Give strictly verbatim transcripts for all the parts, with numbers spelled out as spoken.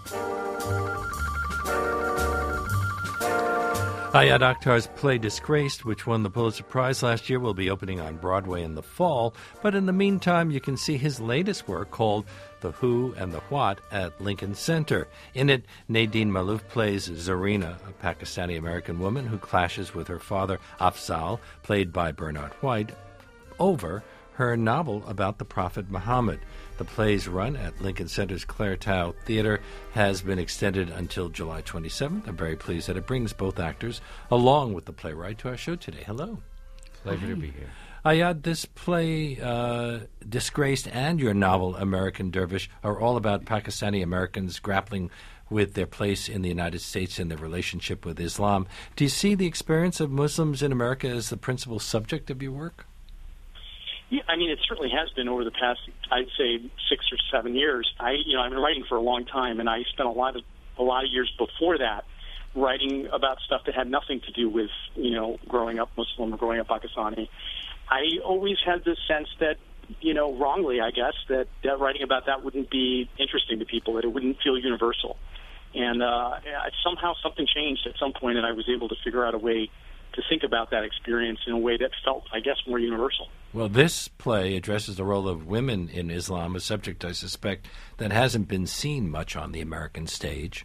Ayad Akhtar's play Disgraced, which won the Pulitzer Prize last year, will be opening on Broadway in the fall. But in the meantime, you can see his latest work called The Who and the What at Lincoln Center. In it, Nadine Malouf plays Zarina, a Pakistani-American woman who clashes with her father, Afzal, played by Bernard White, over her novel about the Prophet Muhammad. The play's run at Lincoln Center's Clare Tao Theater has been extended until July twenty-seventh. I'm very pleased that it brings both actors, along with the playwright, to our show today. Hello. Pleasure Hi. to be here. Ayad, this play, uh, Disgraced, and your novel, American Dervish, are all about Pakistani Americans grappling with their place in the United States and their relationship with Islam. Do you see the experience of Muslims in America as the principal subject of your work? Yeah, I mean, it certainly has been over the past, I'd say, six or seven years. I, you know, I've been writing for a long time, and I spent a lot of a lot of years before that writing about stuff that had nothing to do with, you know, growing up Muslim or growing up Pakistani. I always had this sense that, you know, wrongly, I guess, that, that writing about that wouldn't be interesting to people, that it wouldn't feel universal. And uh, somehow something changed at some point, and I was able to figure out a way to think about that experience in a way that felt, I guess, more universal. Well, this play addresses the role of women in Islam, a subject, I suspect, that hasn't been seen much on the American stage.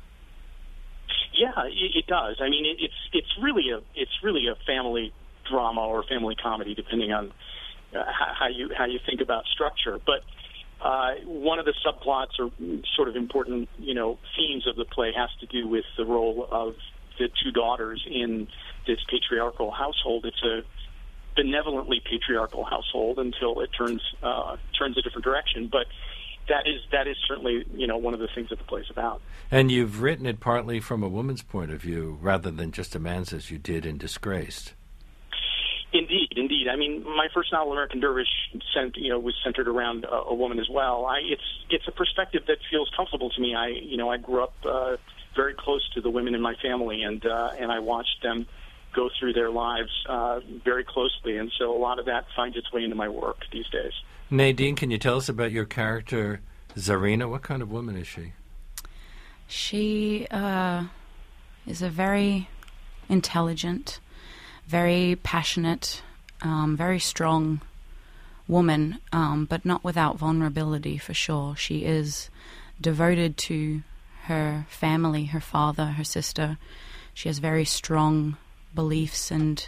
Yeah, it, it does. I mean, it, it's it's really a it's really a family drama or family comedy, depending on uh, how you how you think about structure. But uh, one of the subplots or sort of important, you know, themes of the play has to do with the role of the two daughters in this patriarchal household. It's a benevolently patriarchal household until it turns uh, turns a different direction. But that is that is certainly, you know, one of the things that the play's about. And you've written it partly from a woman's point of view rather than just a man's, as you did in Disgraced. Indeed, indeed. I mean, my first novel, American Dervish, sent, you know, was centered around a, a woman as well. I, it's it's a perspective that feels comfortable to me. I you know I grew up uh, very close to the women in my family, and uh, and I watched them go through their lives uh, very closely, and so a lot of that finds its way into my work these days. Nadine, can you tell us about your character, Zarina? What kind of woman is she? She uh, is a very intelligent, very passionate, um, very strong woman, um, but not without vulnerability, for sure. She is devoted to her family, her father, her sister. She has very strong beliefs, and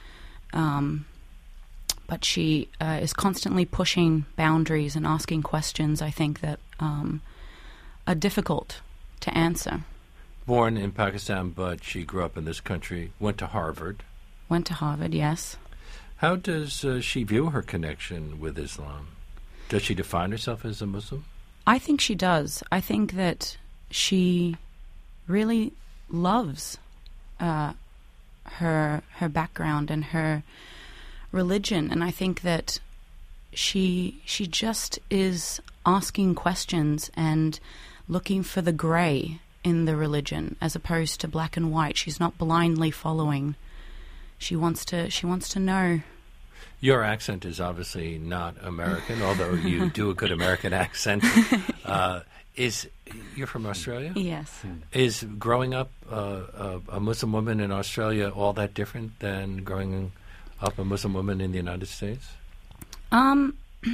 um, but she uh, is constantly pushing boundaries and asking questions, I think, that um, are difficult to answer. Born in Pakistan, but she grew up in this country, went to Harvard. Went to Harvard, yes. How does uh, she view her connection with Islam? Does she define herself as a Muslim? I think she does. I think that she really loves uh, her her background and her religion, and I think that she she just is asking questions and looking for the gray in the religion as opposed to black and white. She's not blindly following. She wants to she wants to know. Your accent is obviously not American, although you do a good American accent. Uh, is you're from Australia? Yes. Is growing up uh, a, a Muslim woman in Australia all that different than growing up a Muslim woman in the United States? Um,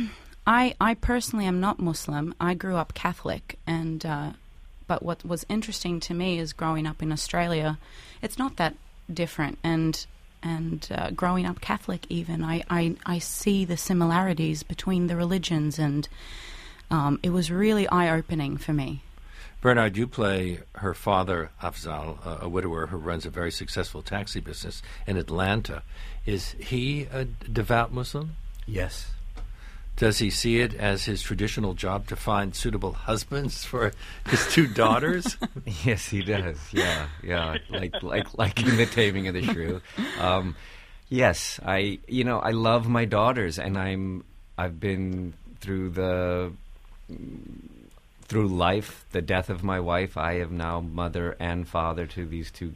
I I personally am not Muslim. I grew up Catholic, and uh, but what was interesting to me is growing up in Australia. It's not that different, and and uh, growing up Catholic even, I, I I see the similarities between the religions, and um, it was really eye-opening for me. Bernard, you play her father, Afzal, a, a widower who runs a very successful taxi business in Atlanta. Is he a devout Muslim? Yes. Does he see it as his traditional job to find suitable husbands for his two daughters? Yes, he does. Yeah, yeah. Like, like, like in The Taming of the Shrew. Um, yes, I. You know, I love my daughters, and I'm. I've been through the. Through life, the death of my wife, I am now mother and father to these two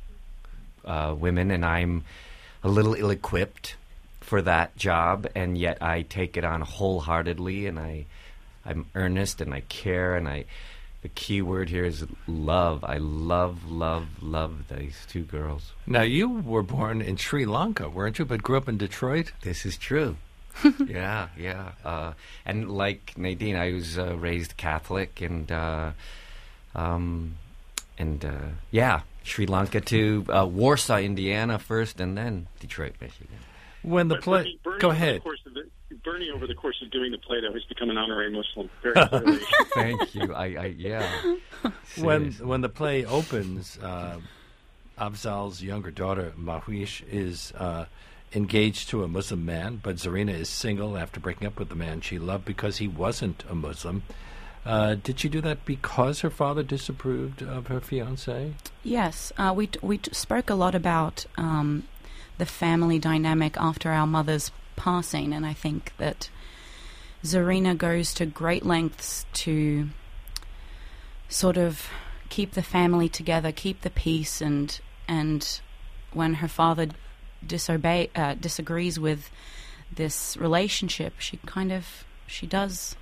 uh, women, and I'm a little ill-equipped for that job, and yet I take it on wholeheartedly, and I, I'm earnest, and I care, and I, the key word here is love. I love, love, love these two girls. Now, you were born in Sri Lanka, weren't you, but grew up in Detroit? This is true. yeah, yeah. Uh, and like Nadine, I was uh, raised Catholic, and uh, um, and uh, yeah, Sri Lanka to uh, Warsaw, Indiana first, and then Detroit, Michigan. When the But play, Bernie, Bernie go over the ahead. course of the, Bernie, over the course of doing the play, though, has become an honorary Muslim. Very clearly. Thank you. I, I yeah. When Seriously. when the play opens, uh, Afzal's younger daughter Mahuish is uh, engaged to a Muslim man, but Zarina is single after breaking up with the man she loved because he wasn't a Muslim. Uh, did she do that because her father disapproved of her fiancé? Yes, uh, we t- we t- spoke a lot about um, the family dynamic after our mother's passing, and I think that Zarina goes to great lengths to sort of keep the family together, keep the peace, and and when her father disobey uh, disagrees with this relationship, she kind of she does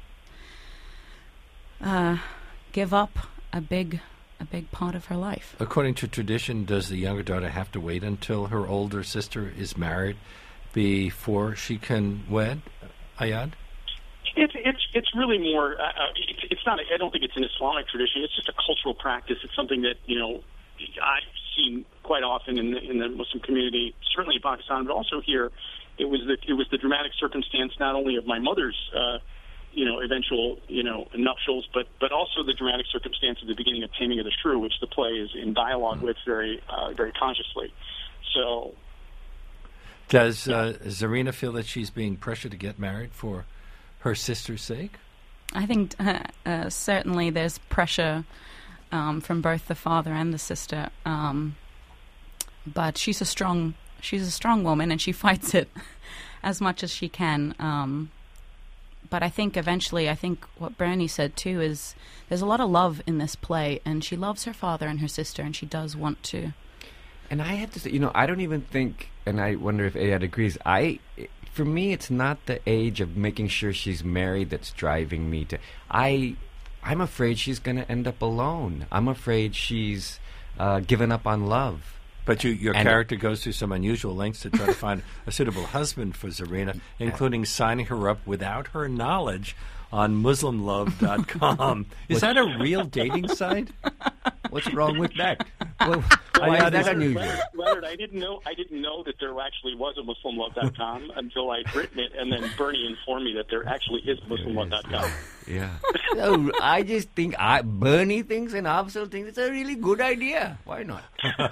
uh, give up a big a big part of her life. According to tradition, does the younger daughter have to wait until her older sister is married before she can wed? Ayad? It's it's it's really more. Uh, uh, it's, it's not. I don't think it's an Islamic tradition. It's just a cultural practice. It's something that you know I've seen quite often in the in the Muslim community, certainly in Pakistan, but also here. It was the it was the dramatic circumstance not only of my mother's uh, you know eventual you know nuptials, but but also the dramatic circumstance of the beginning of Taming of the Shrew, which the play is in dialogue mm-hmm. with very uh, very consciously. So, does uh, Zarina feel that she's being pressured to get married for her sister's sake? I think uh, uh, certainly there's pressure um, from both the father and the sister, um, but she's a strong she's a strong woman and she fights it as much as she can. Um, but I think eventually, I think what Bernie said too is there's a lot of love in this play, and she loves her father and her sister, and she does want to. And I have to say, you know, I don't even think, and I wonder if Ayad agrees. I. For me, it's not the age of making sure she's married that's driving me to... I, I'm afraid she's going to end up alone. I'm afraid she's uh, given up on love. But you, your and character goes through some unusual lengths to try to find a suitable husband for Zarina, including signing her up without her knowledge on Muslim love dot com. Is that a real dating site? What's wrong with that? Well, why is that unusual? Leonard, Leonard, I didn't know. I didn't know that there actually was a Muslim love dot com until I'd written it, and then Bernie informed me that there actually is Muslim love dot com. Yeah. So I just think I, Bernie thinks and Afzal thinks it's a really good idea. Why not?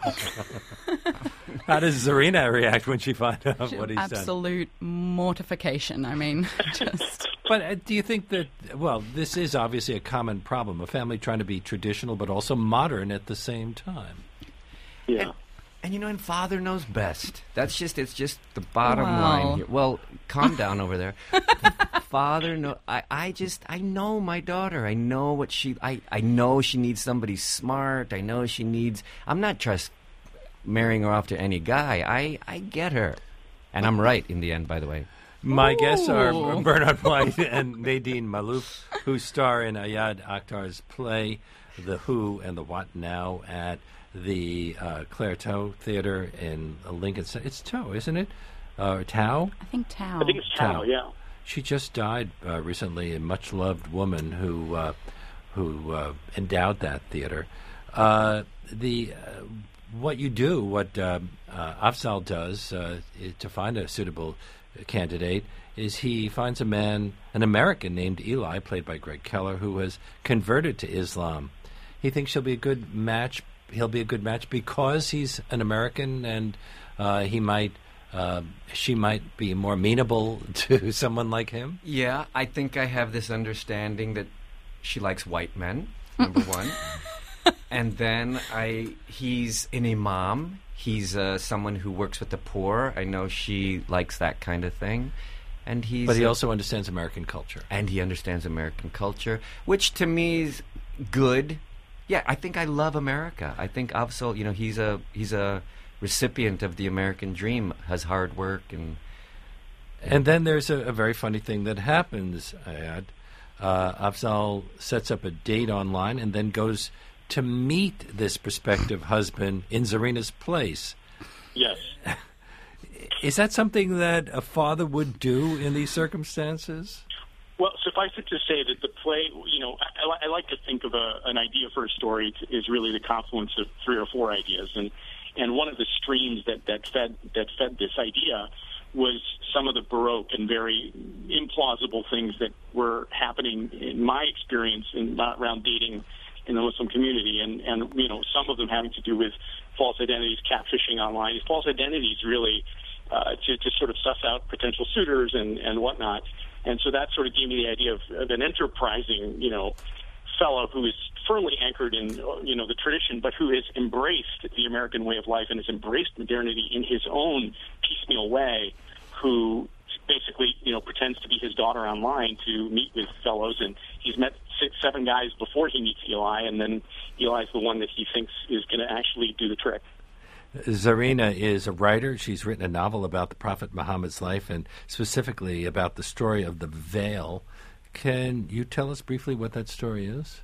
How does Zarina react when she finds out what he's done? Absolute mortification. I mean, just. But uh, do you think that, well, this is obviously a common problem, a family trying to be traditional but also modern at the same time? Yeah. And, and you know, and father knows best. That's just, it's just the bottom Wow. line here. Well, calm down over there. Father, no, I, I just, I know my daughter. I know what she, I, I know she needs somebody smart. I know she needs, I'm not just marrying her off to any guy. I, I get her. And I'm right in the end, by the way. My Ooh. guests are Bernard White and Nadine Malouf, who star in Ayad Akhtar's play, The Who and the What Now, at the uh, Claire Toe Theater in Lincoln. It's Toe, isn't it? Uh, Tao? I think Tao. I think it's Tao. Yeah. She just died uh, recently, a much-loved woman who uh, who uh, endowed that theater. Uh, the uh, what you do, what uh, uh, Afzal does uh, i- to find a suitable candidate, is he finds a man, an American named Eli, played by Greg Keller, who has converted to Islam. He thinks she'll be a good match. He'll be a good match because he's an American, and uh, he might. Uh, she might be more amenable to someone like him. Yeah, I think I have this understanding that she likes white men, number one. And then I, he's an imam. He's uh, someone who works with the poor. I know she likes that kind of thing. And he's But he a- also understands American culture. and he understands American culture, which to me is good. Yeah, I think I love America. I think Afzal, you know, he's a he's a recipient of the American dream, has hard work and And then there's a, a very funny thing that happens, Ayad. uh, Afzal sets up a date online and then goes to meet this prospective husband in Zarina's place. Yes. Is that something that a father would do in these circumstances? Well, suffice it to say that the play, you know, I, I like to think of a, an idea for a story to, is really the confluence of three or four ideas, and and one of the streams that, that fed that fed this idea was some of the Baroque and very implausible things that were happening in my experience in around dating in the Muslim community, and and you know, some of them having to do with false identities, catfishing online. These false identities really uh, to to sort of suss out potential suitors and and whatnot. And so that sort of gave me the idea of, of an enterprising, you know, fellow who is firmly anchored in, you know, the tradition, but who has embraced the American way of life and has embraced modernity in his own piecemeal way, who basically, you know, pretends to be his daughter online to meet with fellows. And he's met six, seven guys before he meets Eli, and then Eli's the one that he thinks is going to actually do the trick. Zarina is a writer. She's written a novel about the Prophet Muhammad's life and specifically about the story of the veil. Can you tell us briefly what that story is?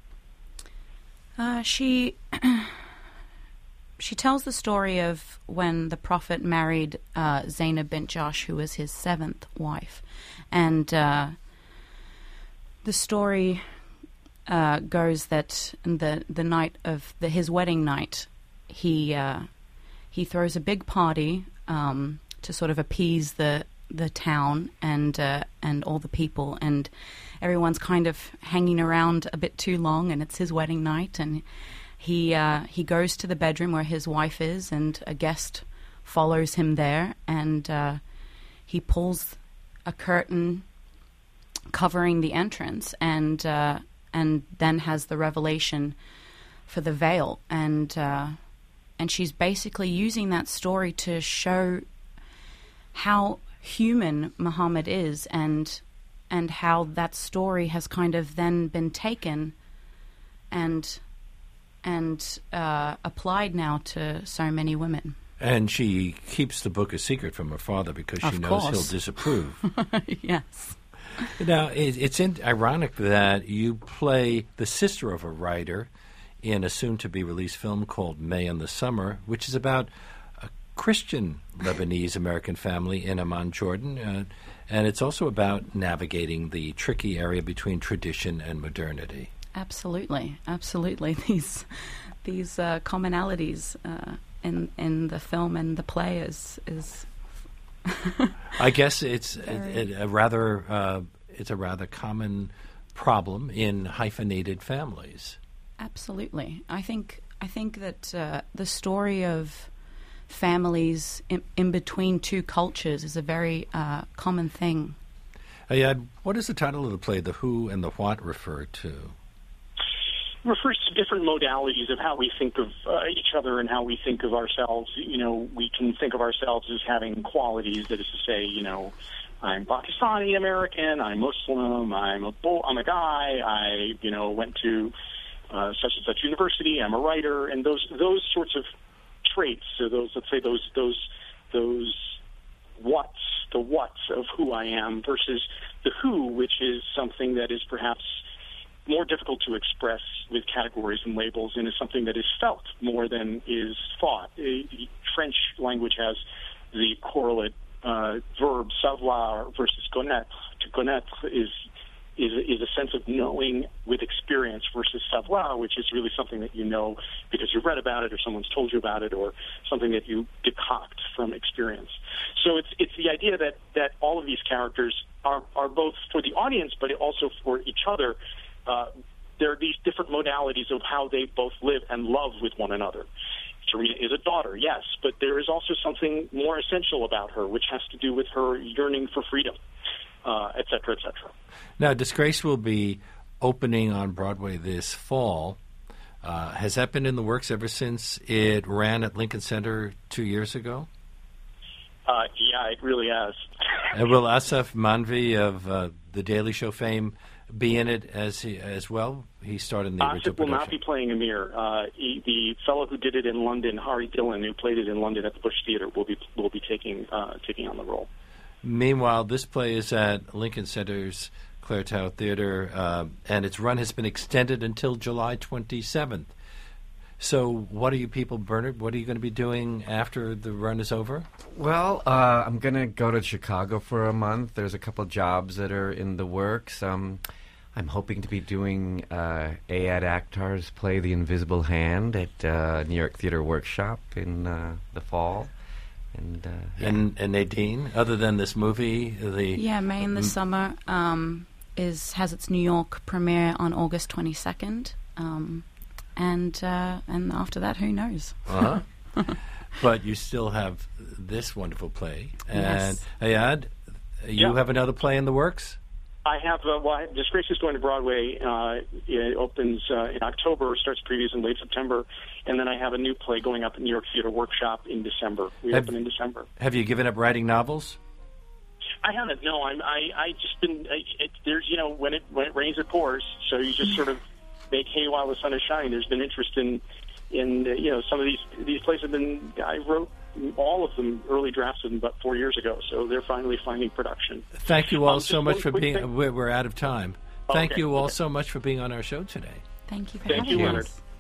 Uh, she she tells the story of when the Prophet married uh, Zainab bint Jahsh, who was his seventh wife. And uh, the story uh, goes that the, the night of the, his wedding night, he... Uh, He throws a big party um, to sort of appease the the town and uh, and all the people, and everyone's kind of hanging around a bit too long, and it's his wedding night, and he uh, he goes to the bedroom where his wife is, and a guest follows him there, and uh, he pulls a curtain covering the entrance, and uh, and then has the revelation for the veil, and. Uh, And she's basically using that story to show how human Muhammad is, and and how that story has kind of then been taken and and uh, applied now to so many women. And she keeps the book a secret from her father because she Of knows course. he'll disapprove. Yes. Now, it, it's in, ironic that you play the sister of a writer in a soon-to-be-released film called May in the Summer, which is about a Christian Lebanese-American family in Amman, Jordan, uh, and it's also about navigating the tricky area between tradition and modernity. Absolutely, absolutely. These these uh, commonalities uh, in in the film and the play is is. I guess it's Very... a, a rather uh, it's a rather common problem in hyphenated families. Absolutely. I think I think that uh, the story of families in, in between two cultures is a very uh, common thing. Uh, yeah, what does the title of the play, The Who and the What, refer to? It refers to different modalities of how we think of uh, each other and how we think of ourselves. You know, we can think of ourselves as having qualities, that is to say, you know, I'm Pakistani American, I'm Muslim, I'm a bull, I'm a guy, I, you know, went to Uh, such and such university. I'm a writer, and those those sorts of traits. So those, let's say, those those those what's the what's of who I am versus the who, which is something that is perhaps more difficult to express with categories and labels, and is something that is felt more than is thought. Uh, the French language has the correlate uh, verb savoir versus connaître. To connaître is is is a sense of knowing with experience versus savoir, which is really something that you know because you've read about it or someone's told you about it, or something that you decoct from experience. So it's it's the idea that, that all of these characters are, are both for the audience, but also for each other. Uh, there are these different modalities of how they both live and love with one another. Zarina is a daughter, yes, but there is also something more essential about her, which has to do with her yearning for freedom. Uh, et cetera, et cetera. Now, Disgrace will be opening on Broadway this fall. Uh, has that been in the works ever since it ran at Lincoln Center two years ago? Uh, yeah, it really has. And will Asaf Manvi of uh, The Daily Show fame be in it as he, as well? He starred in the original Asif will production. not be playing Amir. Uh, he, the fellow who did it in London, Hari Dillon, who played it in London at the Bush Theatre, will be will be taking uh, taking on the role. Meanwhile, this play is at Lincoln Center's Clairtau Theater, uh, and its run has been extended until July twenty-seventh. So what are you people, Bernard, what are you going to be doing after the run is over? Well, uh, I'm going to go to Chicago for a month. There's a couple jobs that are in the works. Um, I'm hoping to be doing uh, Ayad Akhtar's play The Invisible Hand at uh, New York Theater Workshop in uh, the fall. And, uh, yeah. and and Nadine, other than this movie, the Yeah, May in the m- Summer um, is has its New York premiere on August twenty-second. Um, and uh, and after that, who knows? Uh-huh. But you still have this wonderful play. And Yes. Ayad, you Yeah. have another play in the works? I have, uh, well, I- Disgrace is going to Broadway. Uh, it opens uh, in October, starts previews in late September, and then I have a new play going up at New York Theater Workshop in December. We Have- open in December. Have you given up writing novels? I haven't. No, I'm. I. I just been. I, it, there's. You know, when it when it rains, it pours. So you just sort of make hay while the sun is shining. There's been interest in, in uh, you know, some of these these plays have been. I wrote all of them, early drafts of them, about four years ago. So they're finally finding production. Thank you all Um, so just much one for quick being. thing. We're, we're out of time. Thank Okay, you all okay. so much for being on our show today. Thank you for Thank having you, us. Leonard.